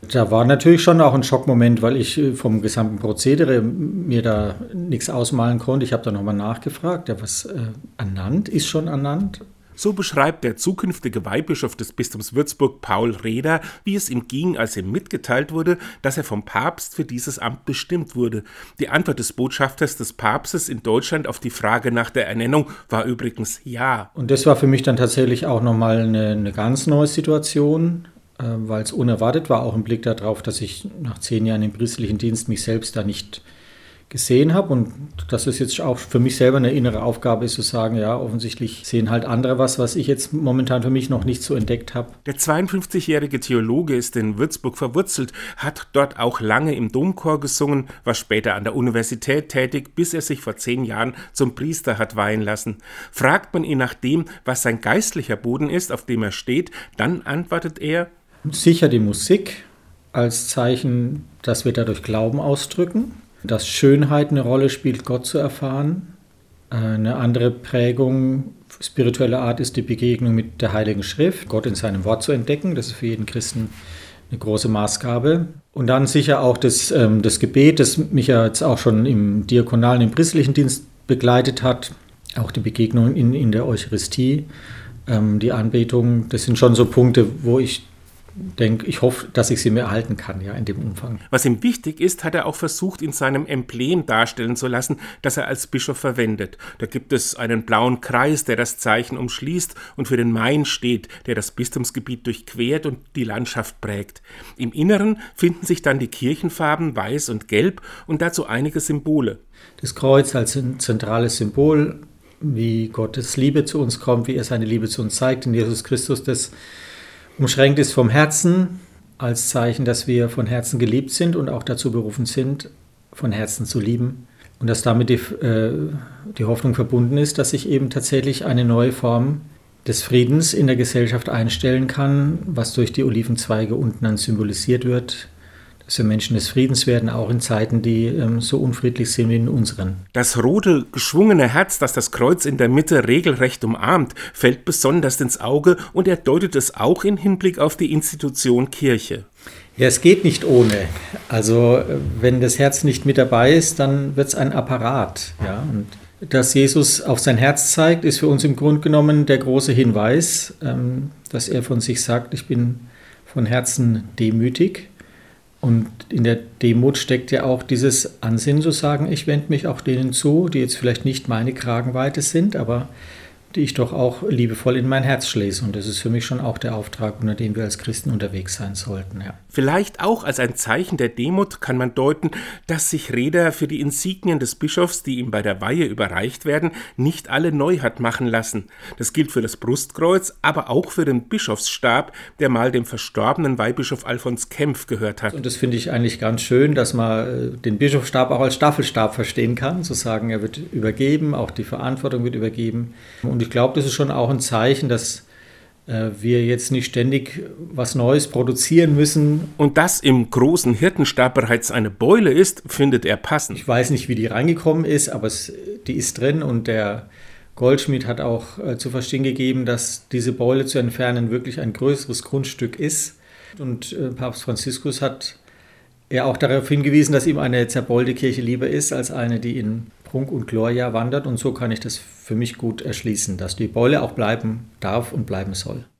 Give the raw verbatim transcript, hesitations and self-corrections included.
Da war natürlich schon auch ein Schockmoment, weil ich äh, vom gesamten Prozedere mir da nichts ausmalen konnte. Ich habe da nochmal nachgefragt, ja, was äh, ernannt, ist schon ernannt? So beschreibt der zukünftige Weihbischof des Bistums Würzburg, Paul Reder, wie es ihm ging, als ihm mitgeteilt wurde, dass er vom Papst für dieses Amt bestimmt wurde. Die Antwort des Botschafters des Papstes in Deutschland auf die Frage nach der Ernennung war übrigens ja. Und das war für mich dann tatsächlich auch nochmal eine, eine ganz neue Situation, äh, weil es unerwartet war, auch im Blick darauf, dass ich nach zehn Jahren im priesterlichen Dienst mich selbst da nicht gesehen habe und dass es jetzt auch für mich selber eine innere Aufgabe ist, zu sagen, ja, offensichtlich sehen halt andere was, was ich jetzt momentan für mich noch nicht so entdeckt habe. Der zweiundfünfzigjährige Theologe ist in Würzburg verwurzelt, hat dort auch lange im Domchor gesungen, war später an der Universität tätig, bis er sich vor zehn Jahren zum Priester hat weihen lassen. Fragt man ihn nach dem, was sein geistlicher Boden ist, auf dem er steht, dann antwortet er: Sicher die Musik als Zeichen, dass wir dadurch Glauben ausdrücken. Dass Schönheit eine Rolle spielt, Gott zu erfahren. Eine andere Prägung spiritueller Art ist die Begegnung mit der Heiligen Schrift, Gott in seinem Wort zu entdecken. Das ist für jeden Christen eine große Maßgabe. Und dann sicher auch das, ähm, das Gebet, das mich ja jetzt auch schon im diakonalen, im priesterlichen Dienst begleitet hat. Auch die Begegnung in, in der Eucharistie, ähm, die Anbetung. Das sind schon so Punkte, wo ich denke, ich hoffe, dass ich sie mir erhalten kann, ja, in dem Umfang. Was ihm wichtig ist, hat er auch versucht, in seinem Emblem darstellen zu lassen, das er als Bischof verwendet. Da gibt es einen blauen Kreis, der das Zeichen umschließt und für den Main steht, der das Bistumsgebiet durchquert und die Landschaft prägt. Im Inneren finden sich dann die Kirchenfarben Weiß und Gelb und dazu einige Symbole. Das Kreuz als ein zentrales Symbol, wie Gottes Liebe zu uns kommt, wie er seine Liebe zu uns zeigt in Jesus Christus, das umschränkt ist vom Herzen als Zeichen, dass wir von Herzen geliebt sind und auch dazu berufen sind, von Herzen zu lieben. Und dass damit die, äh, die Hoffnung verbunden ist, dass sich eben tatsächlich eine neue Form des Friedens in der Gesellschaft einstellen kann, was durch die Olivenzweige unten dann symbolisiert wird, dass wir Menschen des Friedens werden, auch in Zeiten, die ähm, so unfriedlich sind wie in unseren. Das rote, geschwungene Herz, das das Kreuz in der Mitte regelrecht umarmt, fällt besonders ins Auge und er deutet es auch in Hinblick auf die Institution Kirche. Ja, es geht nicht ohne. Also wenn das Herz nicht mit dabei ist, dann wird es ein Apparat. Ja? Und dass Jesus auf sein Herz zeigt, ist für uns im Grunde genommen der große Hinweis, ähm, dass er von sich sagt, ich bin von Herzen demütig. Und in der Demut steckt ja auch dieses Ansinnen zu sagen, ich wende mich auch denen zu, die jetzt vielleicht nicht meine Kragenweite sind, aber die ich doch auch liebevoll in mein Herz schließe. Und das ist für mich schon auch der Auftrag, unter dem wir als Christen unterwegs sein sollten. Ja. Vielleicht auch als ein Zeichen der Demut kann man deuten, dass sich Reder für die Insignien des Bischofs, die ihm bei der Weihe überreicht werden, nicht alle neu hat machen lassen. Das gilt für das Brustkreuz, aber auch für den Bischofsstab, der mal dem verstorbenen Weihbischof Alfons Kempf gehört hat. Und das finde ich eigentlich ganz schön, dass man den Bischofsstab auch als Staffelstab verstehen kann, zu sagen, er wird übergeben, auch die Verantwortung wird übergeben. Und ich glaube, das ist schon auch ein Zeichen, dass äh, wir jetzt nicht ständig was Neues produzieren müssen. Und dass im großen Hirtenstab bereits eine Beule ist, findet er passend. Ich weiß nicht, wie die reingekommen ist, aber es, die ist drin und der Goldschmied hat auch äh, zu verstehen gegeben, dass diese Beule zu entfernen wirklich ein größeres Grundstück ist. Und äh, Papst Franziskus hat ja auch darauf hingewiesen, dass ihm eine zerbeulte Kirche lieber ist als eine, die in Prunk und Gloria wandert. Und so kann ich das für mich gut erschließen, dass die Beule auch bleiben darf und bleiben soll.